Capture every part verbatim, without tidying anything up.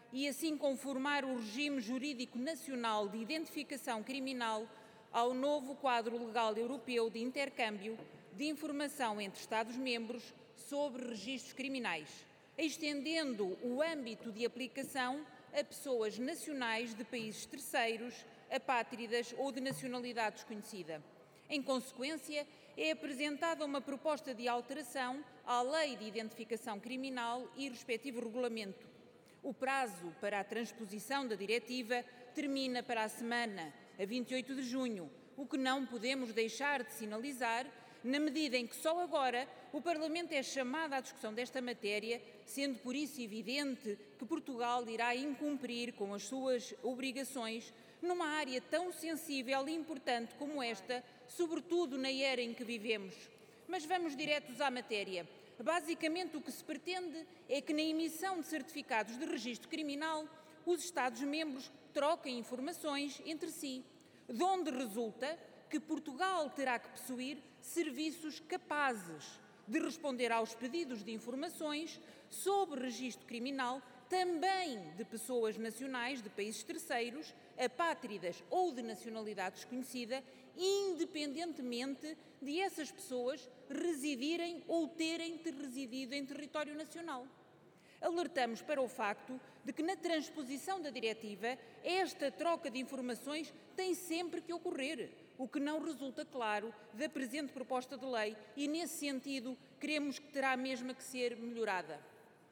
e assim conformar o regime jurídico nacional de identificação criminal ao novo quadro legal europeu de intercâmbio de informação entre Estados-membros sobre registros criminais, estendendo o âmbito de aplicação a pessoas nacionais de países terceiros, apátridas ou de nacionalidade desconhecida. Em consequência, é apresentada uma proposta de alteração à Lei de Identificação Criminal e respectivo regulamento. O prazo para a transposição da diretiva termina para a semana, a vinte e oito de junho, o que não podemos deixar de sinalizar, na medida em que só agora o Parlamento é chamado à discussão desta matéria, sendo por isso evidente que Portugal irá incumprir com as suas obrigações numa área tão sensível e importante como esta, sobretudo na era em que vivemos. Mas vamos diretos à matéria. Basicamente, o que se pretende é que na emissão de certificados de registro criminal, os Estados-membros troquem informações entre si, de onde resulta que Portugal terá que possuir serviços capazes de responder aos pedidos de informações sobre registro criminal também de pessoas nacionais de países terceiros, apátridas ou de nacionalidade desconhecida, independentemente de essas pessoas residirem ou terem residido em território nacional. Alertamos para o facto de que na transposição da diretiva esta troca de informações tem sempre que ocorrer, o que não resulta claro da presente proposta de lei e, nesse sentido, queremos que terá mesmo que ser melhorada.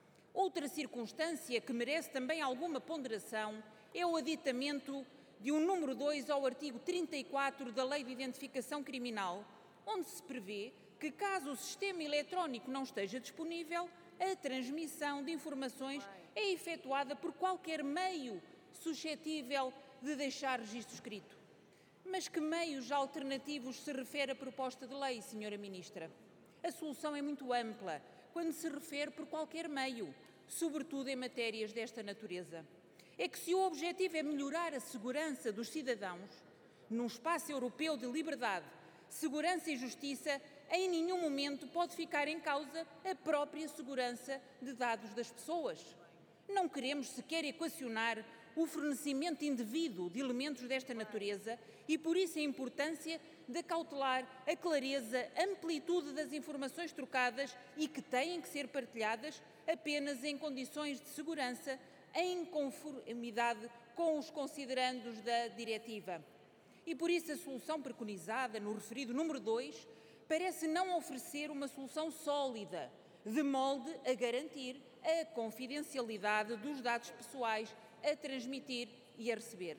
Outra circunstância que merece também alguma ponderação é o aditamento de um número dois ao artigo trinta e quatro da Lei de Identificação Criminal, onde se prevê que, caso o sistema eletrónico não esteja disponível, a transmissão de informações é efetuada por qualquer meio suscetível de deixar registro escrito. Mas que meios alternativos se refere a proposta de lei, senhora Ministra? A solução é muito ampla quando se refere por qualquer meio, sobretudo em matérias desta natureza. É que se o objetivo é melhorar a segurança dos cidadãos num espaço europeu de liberdade, segurança e justiça, em nenhum momento pode ficar em causa a própria segurança de dados das pessoas. Não queremos sequer equacionar o fornecimento indevido de elementos desta natureza e, por isso, a importância de acautelar a clareza, a amplitude das informações trocadas e que têm que ser partilhadas apenas em condições de segurança, em conformidade com os considerandos da diretiva. E, por isso, a solução preconizada no referido número dois parece não oferecer uma solução sólida, de molde a garantir a confidencialidade dos dados pessoais a transmitir e a receber.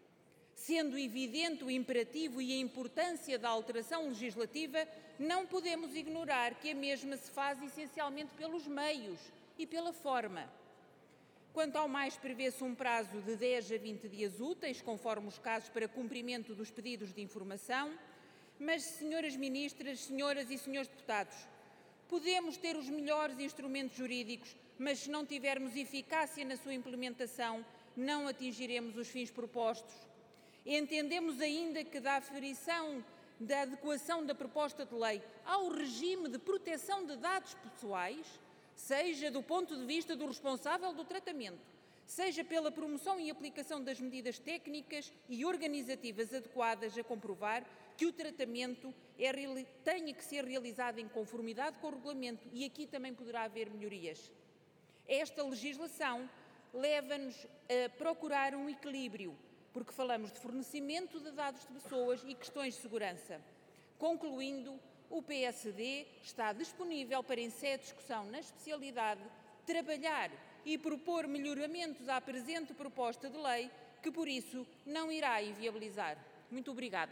Sendo evidente o imperativo e a importância da alteração legislativa, não podemos ignorar que a mesma se faz essencialmente pelos meios e pela forma. Quanto ao mais, prevê-se um prazo de dez a vinte dias úteis, conforme os casos, para cumprimento dos pedidos de informação. Mas, senhoras ministras, senhoras e senhores deputados, podemos ter os melhores instrumentos jurídicos, mas se não tivermos eficácia na sua implementação, não atingiremos os fins propostos. Entendemos ainda que da aferição da adequação da proposta de lei ao regime de proteção de dados pessoais, seja do ponto de vista do responsável do tratamento, seja pela promoção e aplicação das medidas técnicas e organizativas adequadas a comprovar que o tratamento é, tenha que ser realizado em conformidade com o regulamento, e aqui também poderá haver melhorias. Esta legislação leva-nos a procurar um equilíbrio, porque falamos de fornecimento de dados de pessoas e questões de segurança. Concluindo, o P S D está disponível para, em sede de discussão na especialidade, trabalhar e propor melhoramentos à presente proposta de lei, que por isso não irá inviabilizar. Muito obrigada.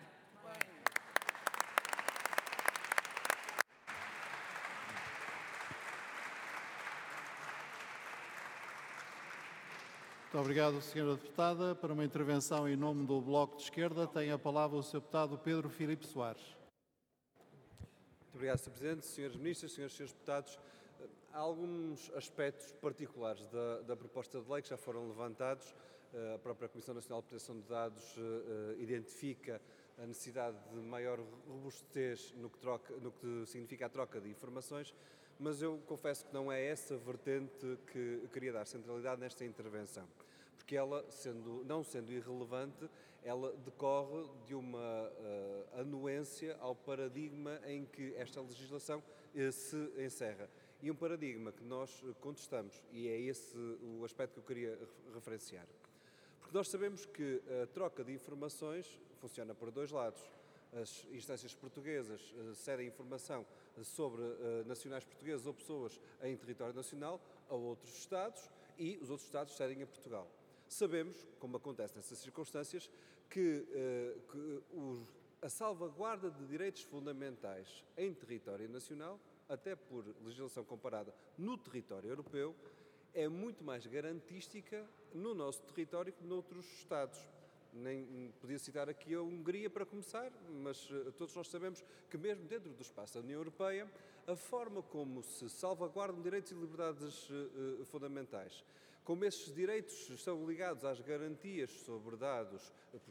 Muito obrigado, senhora Deputada. Para uma intervenção em nome do Bloco de Esquerda, tem a palavra o senhor Deputado Pedro Filipe Soares. Muito obrigado, senhor Presidente, senhores Ministros, senhores e senhores Deputados. Há alguns aspectos particulares da, da proposta de lei que já foram levantados. A própria Comissão Nacional de Proteção de Dados uh, identifica a necessidade de maior robustez no que, troca, no que significa a troca de informações, mas eu confesso que não é essa vertente que eu queria dar centralidade nesta intervenção, porque ela, sendo, não sendo irrelevante, ela decorre de uma uh, anuência ao paradigma em que esta legislação uh, se encerra. E um paradigma que nós contestamos, e é esse o aspecto que eu queria referenciar. Porque nós sabemos que a troca de informações funciona por dois lados. As instâncias portuguesas uh, cedem informação sobre uh, nacionais portugueses ou pessoas em território nacional a outros Estados e os outros Estados cedem a Portugal. Sabemos, como acontece nessas circunstâncias, que, uh, que o, a salvaguarda de direitos fundamentais em território nacional, até por legislação comparada no território europeu, é muito mais garantística no nosso território que noutros Estados. Nem podia citar aqui a Hungria para começar, mas uh, todos nós sabemos que mesmo dentro do espaço da União Europeia, a forma como se salvaguardam direitos e liberdades uh, fundamentais, como esses direitos estão ligados às garantias sobre dados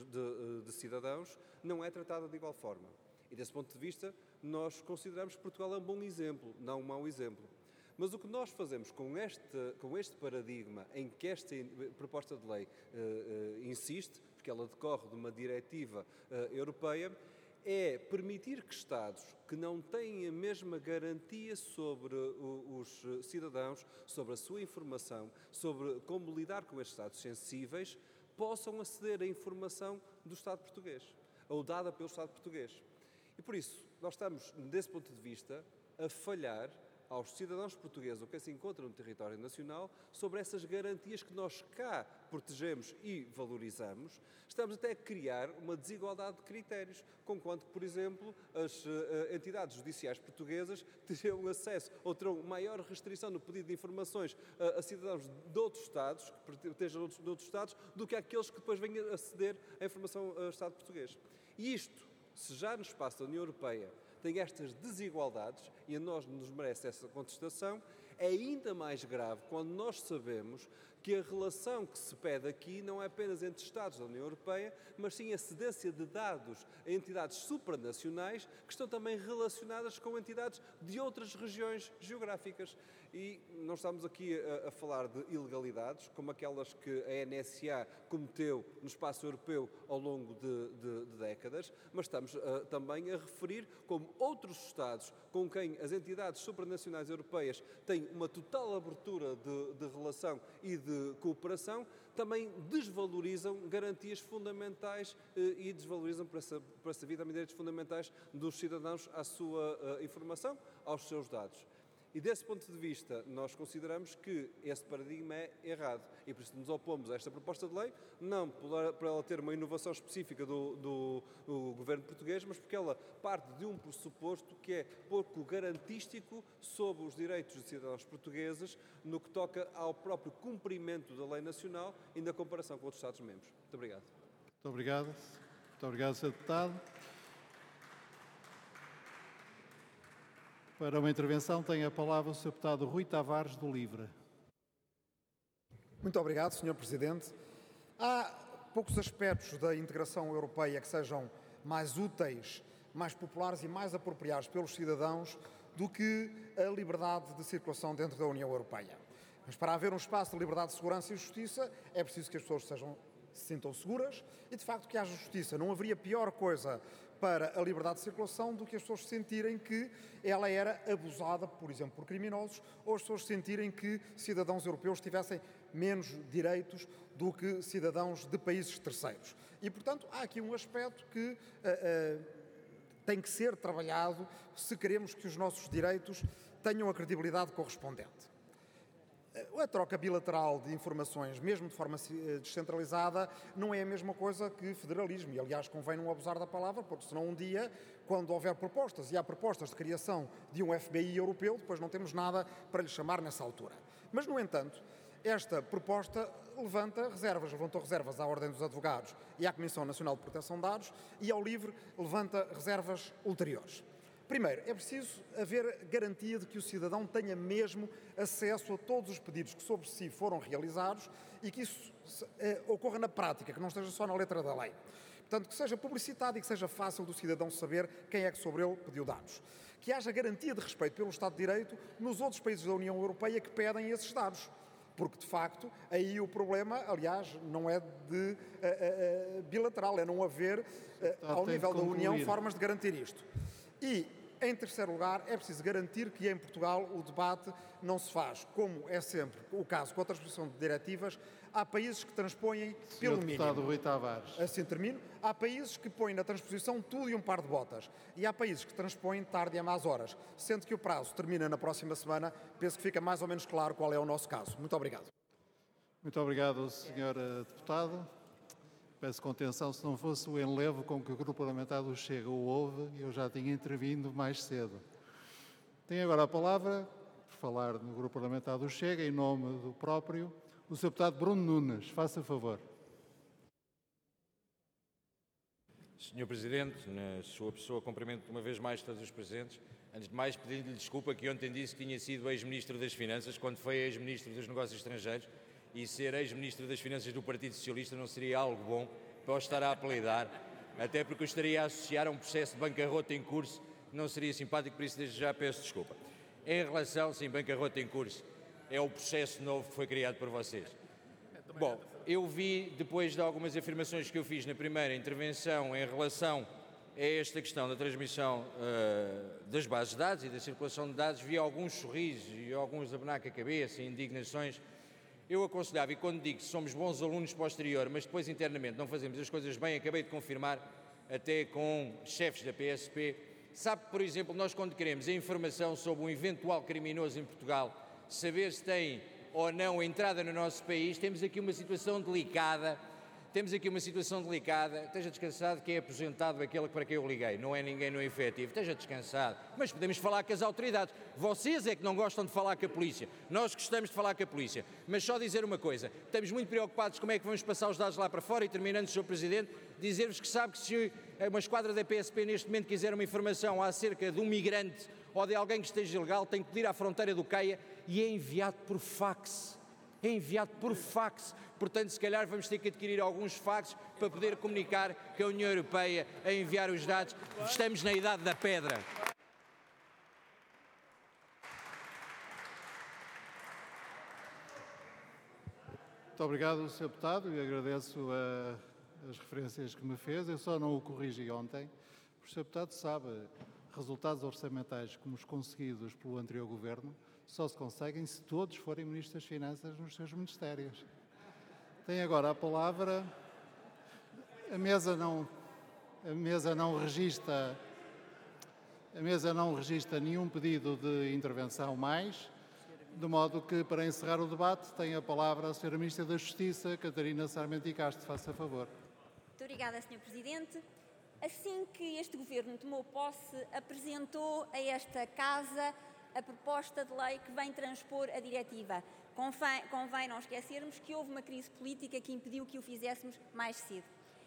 de, de cidadãos, não é tratada de igual forma. E desse ponto de vista, nós consideramos que Portugal é um bom exemplo, não um mau exemplo. Mas o que nós fazemos com este, com este paradigma em que esta proposta de lei uh, uh, insiste, porque ela decorre de uma diretiva uh, europeia, é permitir que Estados que não têm a mesma garantia sobre o, os cidadãos, sobre a sua informação, sobre como lidar com estes dados sensíveis, possam aceder à informação do Estado português, ou dada pelo Estado português. E por isso, nós estamos, desse ponto de vista, a falhar aos cidadãos portugueses ou quem se encontra no território nacional sobre essas garantias que nós cá protegemos e valorizamos. Estamos até a criar uma desigualdade de critérios, conquanto que, por exemplo, as uh, entidades judiciais portuguesas terão acesso ou terão maior restrição no pedido de informações uh, a cidadãos de outros Estados, que protejam de outros Estados, do que aqueles que depois venham a ceder a informação ao Estado português. E isto, se já no espaço da União Europeia tem estas desigualdades, e a nós nos merece essa contestação, é ainda mais grave quando nós sabemos que a relação que se pede aqui não é apenas entre Estados da União Europeia, mas sim a cedência de dados a entidades supranacionais que estão também relacionadas com entidades de outras regiões geográficas. E não estamos aqui a, a falar de ilegalidades, como aquelas que a N S A cometeu no espaço europeu ao longo de, de, de décadas, mas estamos uh, também a referir como outros Estados com quem as entidades supranacionais europeias têm uma total abertura de, de relação e de cooperação, também desvalorizam garantias fundamentais uh, e desvalorizam, por essa, por essa via, também direitos fundamentais dos cidadãos à sua uh, informação, aos seus dados. E desse ponto de vista, nós consideramos que esse paradigma é errado e por isso nos opomos a esta proposta de lei, não por ela ter uma inovação específica do, do, do governo português, mas porque ela parte de um pressuposto que é pouco garantístico sobre os direitos dos cidadãos portugueses no que toca ao próprio cumprimento da lei nacional e na comparação com outros Estados-membros. Muito obrigado. Muito obrigado. Muito obrigado, senhor Deputado. Para uma intervenção tem a palavra o senhor Deputado Rui Tavares, do LIVRE. Muito obrigado, senhor Presidente. Há poucos aspectos da integração europeia que sejam mais úteis, mais populares e mais apropriados pelos cidadãos do que a liberdade de circulação dentro da União Europeia. Mas para haver um espaço de liberdade, segurança e justiça, é preciso que as pessoas sejam, se sintam seguras e, de facto, que haja justiça. Não haveria pior coisa para a liberdade de circulação do que as pessoas sentirem que ela era abusada, por exemplo, por criminosos, ou as pessoas sentirem que cidadãos europeus tivessem menos direitos do que cidadãos de países terceiros. E, portanto, há aqui um aspecto que uh, uh, tem que ser trabalhado se queremos que os nossos direitos tenham a credibilidade correspondente. A troca bilateral de informações, mesmo de forma descentralizada, não é a mesma coisa que federalismo. E, aliás, convém não abusar da palavra, porque senão um dia, quando houver propostas, e há propostas de criação de um F B I europeu, depois não temos nada para lhe chamar nessa altura. Mas, no entanto, esta proposta levanta reservas, levantou reservas à Ordem dos Advogados e à Comissão Nacional de Proteção de Dados, e ao LIVRE levanta reservas ulteriores. Primeiro, é preciso haver garantia de que o cidadão tenha mesmo acesso a todos os pedidos que sobre si foram realizados e que isso eh, ocorra na prática, que não esteja só na letra da lei. Portanto, que seja publicitado e que seja fácil do cidadão saber quem é que sobre ele pediu dados. Que haja garantia de respeito pelo Estado de Direito nos outros países da União Europeia que pedem esses dados. Porque, de facto, aí o problema, aliás, não é de uh, uh, bilateral, é não haver, uh, ao nível da União, formas de garantir isto. E, em terceiro lugar, é preciso garantir que em Portugal o debate não se faz, como é sempre o caso com a transposição de diretivas. Há países que transpõem pelo mínimo. Deputado Rui Tavares. Assim termino. Há países que põem na transposição tudo e um par de botas. E há países que transpõem tarde e a más horas. Sendo que o prazo termina na próxima semana, penso que fica mais ou menos claro qual é o nosso caso. Muito obrigado. Muito obrigado, senhor Deputado. Peço contenção, se não fosse o enlevo com que o Grupo Parlamentar do Chega o ouve, eu já tinha intervindo mais cedo. Tem agora a palavra, por falar no Grupo Parlamentar do Chega, em nome do próprio, o senhor Deputado Bruno Nunes. Faça favor. senhor Presidente, na sua pessoa, cumprimento uma vez mais todos os presentes. Antes de mais, pedindo-lhe desculpa que ontem disse que tinha sido ex-ministro das Finanças, quando foi ex-ministro dos Negócios Estrangeiros, e ser ex-ministro das Finanças do Partido Socialista não seria algo bom para o estar a apelidar, até porque eu estaria a associar a um processo de bancarrota em curso que não seria simpático, por isso desde já peço desculpa. Em relação, sim, bancarrota em curso, é o processo novo que foi criado por vocês. Bom, eu vi, depois de algumas afirmações que eu fiz na primeira intervenção em relação a esta questão da transmissão uh, das bases de dados e da circulação de dados, vi alguns sorrisos e alguns abanar a cabeça e indignações. Eu aconselhava, e quando digo que somos bons alunos posterior, mas depois internamente não fazemos as coisas bem, acabei de confirmar até com chefes da P S P. Sabe, por exemplo, nós quando queremos a informação sobre um eventual criminoso em Portugal, saber se tem ou não entrada no nosso país, temos aqui uma situação delicada, temos aqui uma situação delicada, esteja descansado que é aposentado aquele para quem eu liguei, não é ninguém no efetivo, esteja descansado, mas podemos falar com as autoridades, vocês é que não gostam de falar com a polícia, nós gostamos de falar com a polícia, mas só dizer uma coisa, estamos muito preocupados como é que vamos passar os dados lá para fora e terminando, senhor Presidente, dizer-vos que sabe que se uma esquadra da P S P neste momento quiser uma informação acerca de um migrante ou de alguém que esteja ilegal, tem que pedir à fronteira do Caia e é enviado por fax. É enviado por fax. Portanto, se calhar vamos ter que adquirir alguns faxes para poder comunicar com a União Europeia a enviar os dados. Estamos na idade da pedra. Muito obrigado, senhor Deputado, e agradeço a, as referências que me fez. Eu só não o corrigi ontem, porque o senhor Deputado sabe, resultados orçamentais como os conseguidos pelo anterior Governo só se conseguem se todos forem Ministros das Finanças nos seus ministérios. Tem agora a palavra. A mesa não, a mesa não registra, a mesa não registra nenhum pedido de intervenção mais, de modo que, para encerrar o debate, tem a palavra a senhora Ministra da Justiça, Catarina Sarmento e Castro. Faça favor. Muito obrigada, senhor Presidente. Assim que este Governo tomou posse, apresentou a esta Casa a proposta de lei que vem transpor a diretiva. Convém, convém não esquecermos que houve uma crise política que impediu que o fizéssemos mais cedo.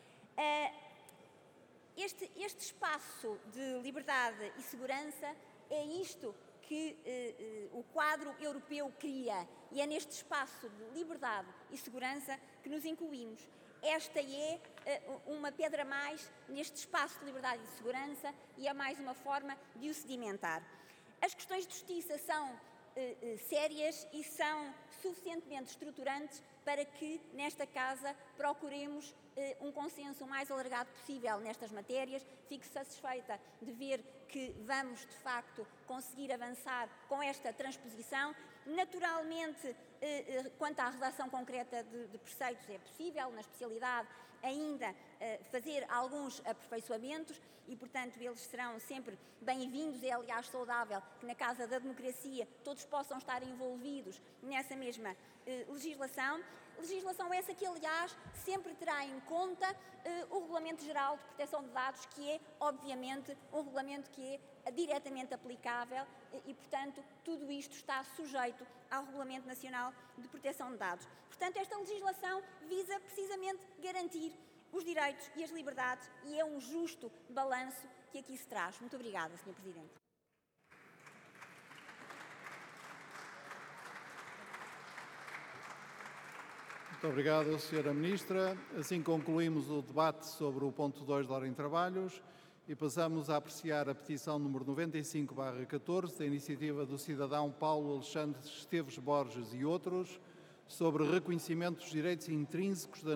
Este, este espaço de liberdade e segurança é isto que eh, o quadro europeu cria, e é neste espaço de liberdade e segurança que nos incluímos. Esta é uh, uma pedra a mais neste espaço de liberdade e de segurança e é mais uma forma de o sedimentar. As questões de justiça são uh, uh, sérias e são suficientemente estruturantes para que, nesta Casa, procuremos uh, um consenso o mais alargado possível nestas matérias. Fico satisfeita de ver que vamos, de facto, conseguir avançar com esta transposição. Naturalmente, quanto à redação concreta de, de preceitos, é possível, na especialidade, ainda fazer alguns aperfeiçoamentos e, portanto, eles serão sempre bem-vindos. É, aliás, saudável que na Casa da Democracia todos possam estar envolvidos nessa mesma legislação. Legislação essa que, aliás, sempre terá em conta uh, o Regulamento Geral de Proteção de Dados, que é, obviamente, um regulamento que é diretamente aplicável e, portanto, tudo isto está sujeito ao Regulamento Nacional de Proteção de Dados. Portanto, esta legislação visa precisamente garantir os direitos e as liberdades e é um justo balanço que aqui se traz. Muito obrigada, senhor Presidente. Muito Muito obrigado, senhora Ministra. Assim concluímos o debate sobre o ponto dois da ordem de trabalhos e passamos a apreciar a petição número noventa e cinco barra catorze da iniciativa do cidadão Paulo Alexandre Esteves Borges e outros sobre reconhecimento dos direitos intrínsecos da